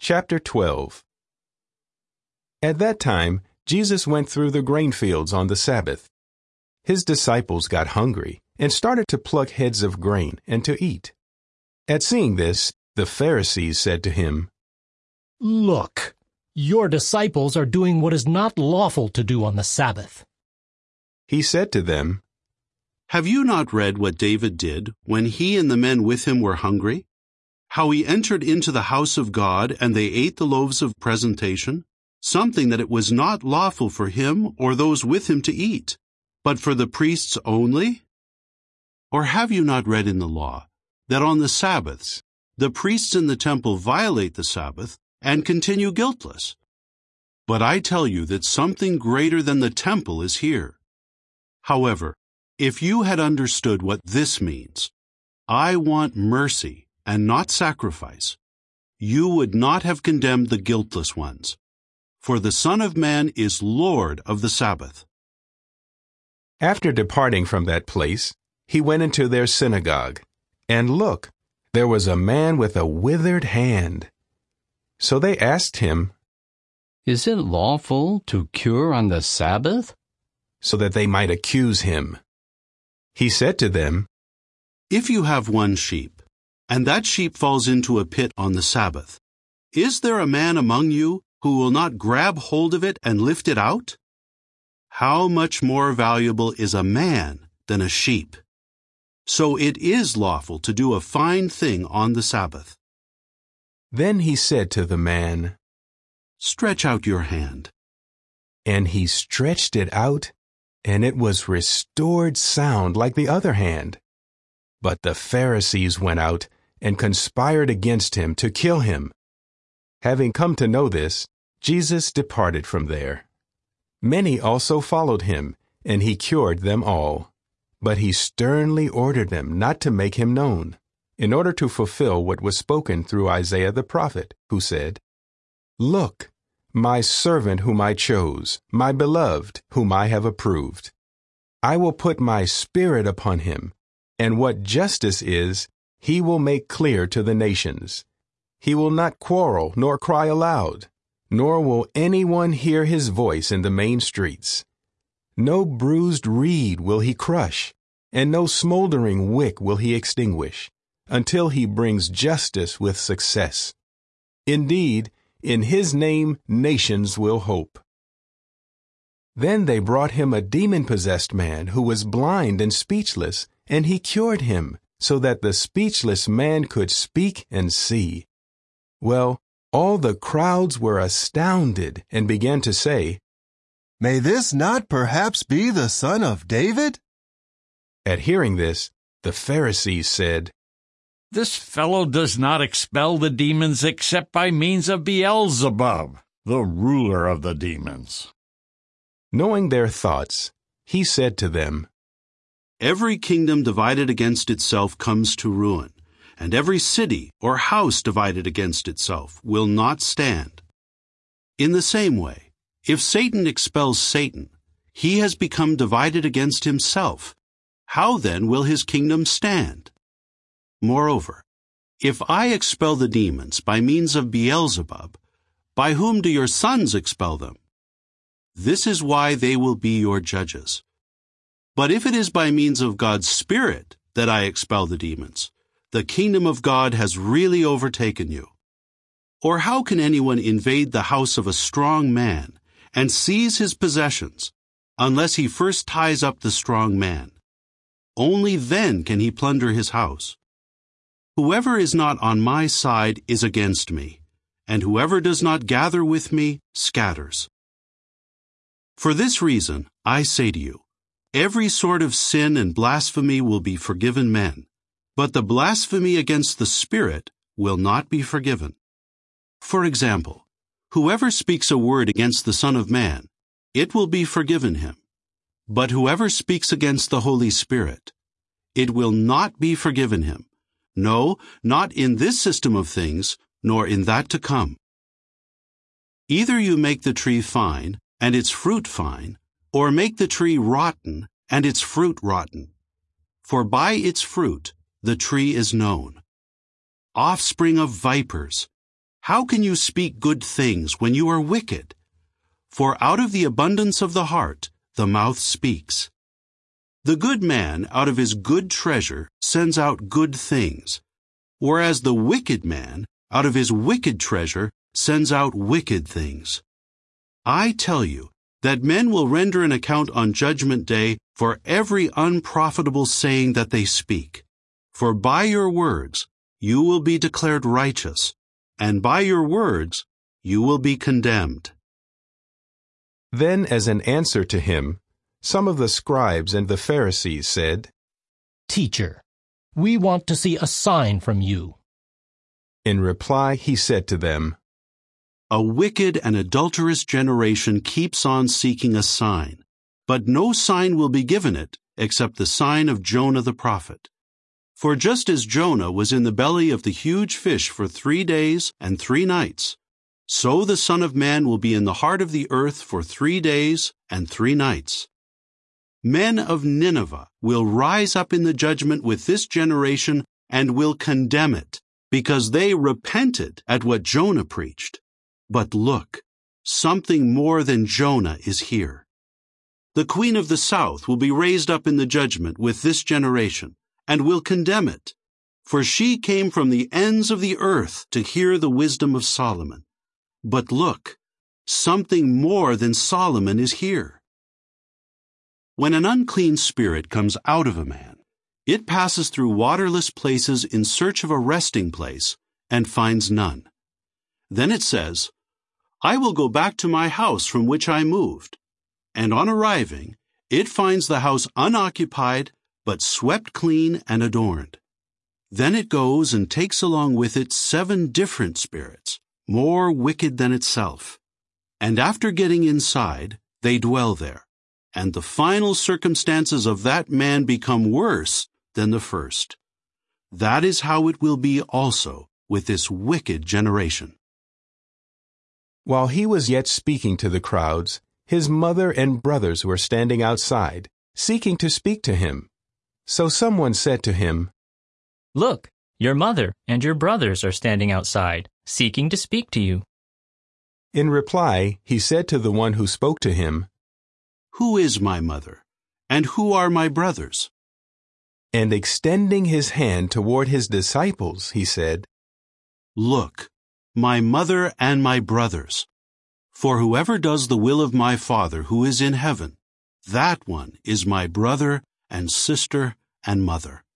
Chapter 12. At that time, Jesus went through the grain fields on the Sabbath. His disciples got hungry and started to pluck heads of grain and to eat. At seeing this, the Pharisees said to him, "Look, your disciples are doing what is not lawful to do on the Sabbath." He said to them, "Have you not read what David did when he and the men with him were hungry? How he entered into the house of God and they ate the loaves of presentation, something that it was not lawful for him or those with him to eat, but for the priests only? Or have you not read in the law that on the Sabbaths the priests in the temple violate the Sabbath and continue guiltless? But I tell you that something greater than the temple is here. However, if you had understood what this means, 'I want mercy and not sacrifice,' you would not have condemned the guiltless ones. For the Son of Man is Lord of the Sabbath." After departing from that place, he went into their synagogue, and look, there was a man with a withered hand. So they asked him, "Is it lawful to cure on the Sabbath?" so that they might accuse him. He said to them, "If you have one sheep, and that sheep falls into a pit on the Sabbath, is there a man among you who will not grab hold of it and lift it out? How much more valuable is a man than a sheep? So it is lawful to do a fine thing on the Sabbath." Then he said to the man, "Stretch out your hand." and he stretched it out, and it was restored sound like the other hand. But the Pharisees went out and conspired against him to kill him. Having come to know this, Jesus departed from there. Many also followed him, and he cured them all. But he sternly ordered them not to make him known, in order to fulfill what was spoken through Isaiah the prophet, who said, "Look, my servant whom I chose, my beloved, whom I have approved. I will put my spirit upon him, and what justice is, he will make clear to the nations. He will not quarrel nor cry aloud, nor will anyone hear his voice in the main streets. No bruised reed will he crush, and no smoldering wick will he extinguish, until he brings justice with success. Indeed, in his name nations will hope." Then they brought him a demon-possessed man who was blind and speechless, and he cured him, so that the speechless man could speak and see. Well, all the crowds were astounded and began to say, "May this not perhaps be the son of David?" At hearing this, the Pharisees said, "This fellow does not expel the demons except by means of Beelzebub, the ruler of the demons." Knowing their thoughts, he said to them, "Every kingdom divided against itself comes to ruin, and every city or house divided against itself will not stand. In the same way, if Satan expels Satan, he has become divided against himself. How then will his kingdom stand? Moreover, if I expel the demons by means of Beelzebub, by whom do your sons expel them? This is why they will be your judges. But if it is by means of God's Spirit that I expel the demons, the kingdom of God has really overtaken you. Or how can anyone invade the house of a strong man and seize his possessions unless he first ties up the strong man? Only then can he plunder his house. Whoever is not on my side is against me, and whoever does not gather with me scatters. For this reason, I say to you, every sort of sin and blasphemy will be forgiven men, but the blasphemy against the Spirit will not be forgiven. For example, whoever speaks a word against the Son of Man, it will be forgiven him. But whoever speaks against the Holy Spirit, it will not be forgiven him. No, not in this system of things, nor in that to come. Either you make the tree fine, and its fruit fine, or make the tree rotten, and its fruit rotten. For by its fruit the tree is known. Offspring of vipers, How can you speak good things when you are wicked? For out of the abundance of the heart, the mouth speaks. The good man out of his good treasure sends out good things, whereas the wicked man out of his wicked treasure sends out wicked things. I tell you that men will render an account on Judgment Day for every unprofitable saying that they speak. For by your words you will be declared righteous, and by your words you will be condemned. Then, as an answer to him, some of the scribes and the Pharisees said, Teacher, we want to see a sign from you. In reply, he said to them, A wicked and adulterous generation keeps on seeking a sign, but no sign will be given it except the sign of Jonah the prophet. For just as Jonah was in the belly of the huge fish for 3 days and 3 nights, so the Son of Man will be in the heart of the earth for 3 days and 3 nights. Men of Nineveh will rise up in the judgment with this generation and will condemn it, because they repented at what Jonah preached. But look, something more than Jonah is here. The queen of the south will be raised up in the judgment with this generation, and will condemn it, for she came from the ends of the earth to hear the wisdom of Solomon. But look, something more than Solomon is here. When an unclean spirit comes out of a man, it passes through waterless places in search of a resting place and finds none. Then it says, I will go back to my house from which I moved. And on arriving, it finds the house unoccupied, but swept clean and adorned. Then it goes and takes along with it 7 different spirits, more wicked than itself. And after getting inside, they dwell there. And the final circumstances of that man become worse than the first. That is how it will be also with this wicked generation. While he was yet speaking to the crowds, his mother and brothers were standing outside, seeking to speak to him. So someone said to him, Look, your mother and your brothers are standing outside, seeking to speak to you. In reply, he said to the one who spoke to him, Who is my mother, and who are my brothers? And extending his hand toward his disciples, he said, Look, my mother and my brothers. For whoever does the will of my Father who is in heaven, that one is my brother and sister and mother.